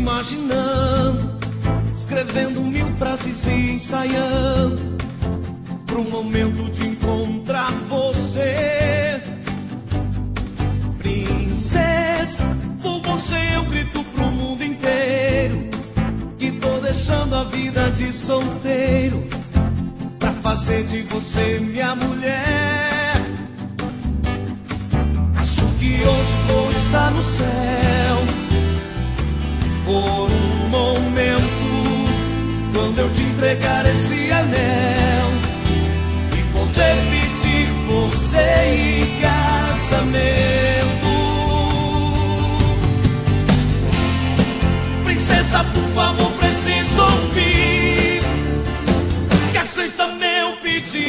imaginando, escrevendo mil frases e ensaiando pro momento de encontrar você. Princesa, por você eu grito pro mundo inteiro que tô deixando a vida de solteiro pra fazer de você minha mulher. Acho que hoje vou estar no céu por um momento, quando eu te entregar esse anel e poder pedir você em casamento. Princesa, por favor, preciso ouvir que aceita meu pedido.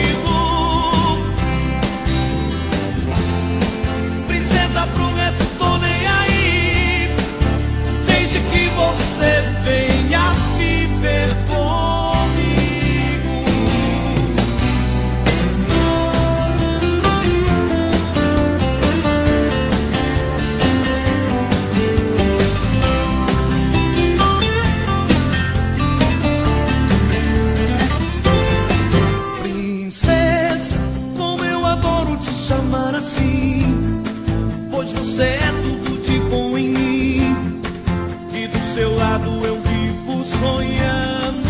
Princesa, prometo, tô nem aí, desde que você venha viver comigo. Princesa, como eu adoro te chamar assim, pois você é tudo de bom em mim, e do seu lado eu vivo sonhando.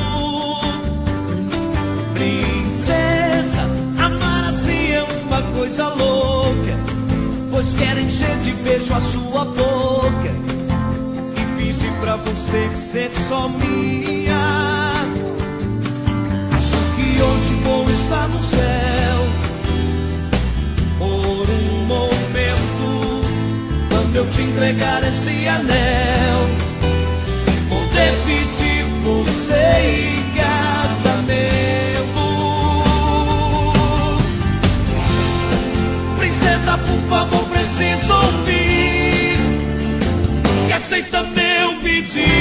Princesa, amar assim é uma coisa louca, pois quero encher de beijo a sua boca e pedir pra você ser só minha. Acho que hoje vou estar no céu por um momento, quando eu te entregar esse anel e poder pedir você em casamento. Princesa, por favor, preciso ouvir que aceita meu pedido.